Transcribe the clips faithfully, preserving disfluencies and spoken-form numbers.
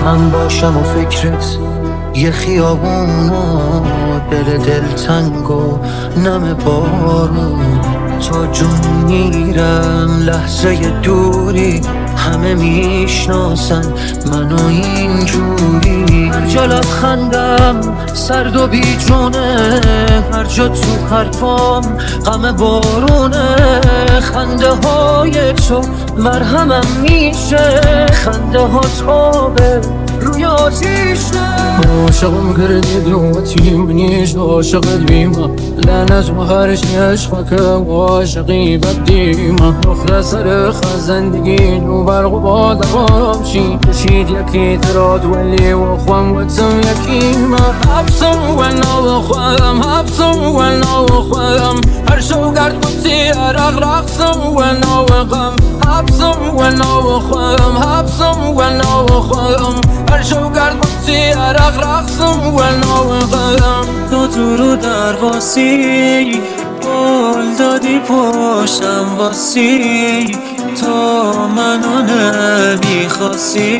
من باشم و فکرت یه خیابون و دل دلتنگ و نم بارون. تا جون میرم لحظه دوری، همه میشناسن منو اینجوری. هر جا لبخندم سرد و بی جونه، هر جا تو حرفام غم بارونه. خنده های تو مرهمم میشه، خنده ها تابه روی آتیشه. عاشقم کردی دلوقتي منيش عاشقت بيما، لعنت وهرش عشقك وعاشقي بديما. نخرة صرخة زندگي وبرق وبعد بامشي تشيد يكي ترى تولي وخوام وتسم يكيما. هبسم وانا وخوام هبسم وانا وخوام، هر شو قرد بطي ارق رقصم وانا وغم. هبسم وانا وخوام هبسم وانا وخوام، هر شو قرد بطي ارق رقصم وانا وغم. تو تو رو درواسی قول دادی پشتم واسی، تو منو نمیخواستی،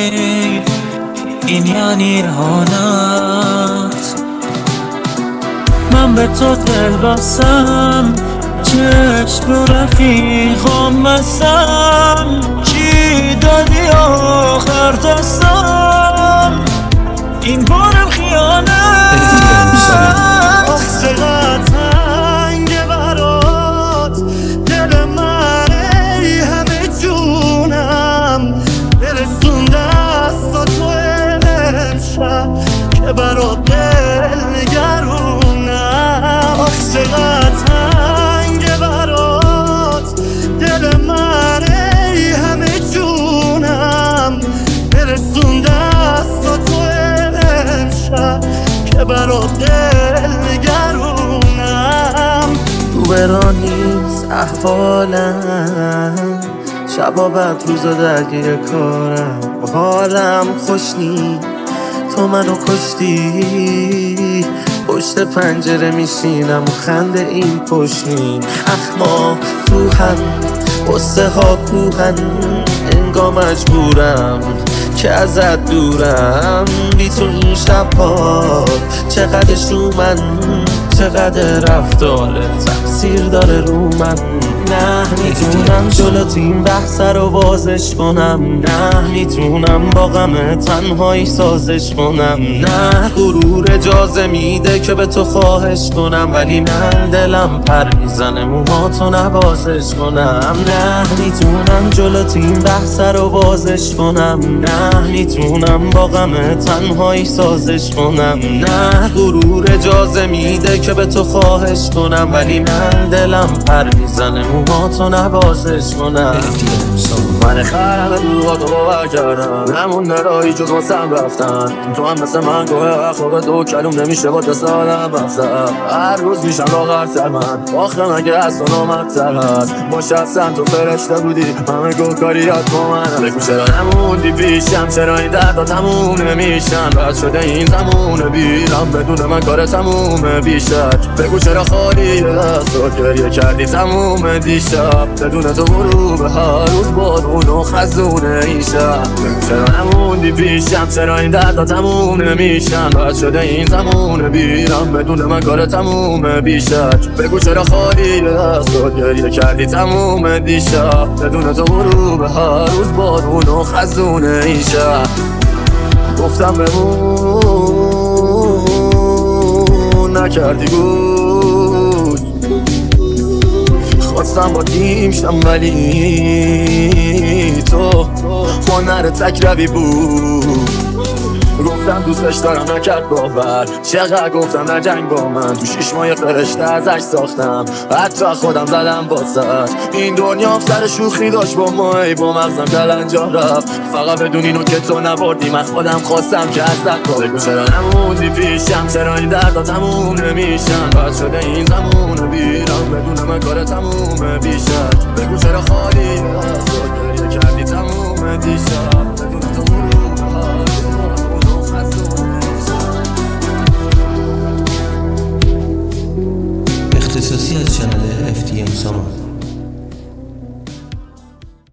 این یعنی اهانت. من به تو دل بستم، چشم رو رفیقام بستم. چی دادی آخر دستم، این بارم خیانت. آخ چقدر تنگه برات دل من، ای همه جونم برسون دستا تو امشب که برات دل نگرونم. آخ چقدر تنگه برات دل من، ای همه جونم برسون دستا تو امشب که برات دل نگرونم. تو برانیز احوالم، شبا بعد روزا درگیر کارم. حالم خوش نی تو منو کشتی، پشت پنجره میشینم و خنده این پشتین. اخما روحن قصه ها کوهن، انگار مجبورم که ازت دورم. بی تو این شبها چقدر رو من، چقدر رفتارت تأثیر داره رو من. نه میتونم جلوت این بحث رو بازش کنم، نه میتونم با غم تنهایی سازش کنم. نه غرور اجازه میده که به تو خواهش کنم، ولی من دلم پر میزنه موهاتو نوازش کنم. نه میتونم جلوت این بحث رو بازش کنم، نه میتونم با غم تنهایی سازش کنم. نه غرور اجازه میده که به تو خواهش کنم، ولی من دلم پر میزنه موهاتو نوازش کنم. من خرم روحاتو باور کردم، نمونده راهی جز واسم رفتن. تو هم مثل من گوه اخلاق دو کلوم نمیشه با دست آدم رفتم. هر روز میشم لاغرتر من، آخه مگه از تو نامدتر هست. با شستم تو فرشته بودی همه گوه کاریات با من. بگو چرا نموندی پیشم، چرا این دردا تموم نمیشن. بد شده این زمونه بیرم بدون من کار تمومه بیشتر. بگو چرا خالی دست و گریه کردی تموم دیشب، بدون تو برو به هر روز بارون و خزونه این شب. بگو چرا نموندی پیشم، چرا این دردا تموم نمیشن. بد شده این زمونه بیرم بدون من کار تمومه بیشتر. بگو چرا خالی دست و گریه کردی تموم دیشب، بدون تو برو به هر روز بارون و خزونه این شب. گفتم بمون نکردی گوش، خواستم با تیم شم ولی تو هنر تک روی بود. گفتم دوستش دارم نکرد باور، چقدر گفتم نجنگ با من. تو شیش ماه فرشته ازش ساختم، حتی خودم زدم واسش. این دنیا سر شوخی داشت با ما، ای با مغزم کلنجا رفت. فقط بدون اینو که تو نبردی من خودم خواستم که ازت با. بگو چرا نموندی پیشم، چرا این دردا تموم نمیشن. بد شده این زمونه بیرم بدون من کار تمومه بیشتر. بگو چرا خالی دست و گریه کردی تموم دیشب، بدون تو برو اختصاصی از چنل اف تی ام سامان.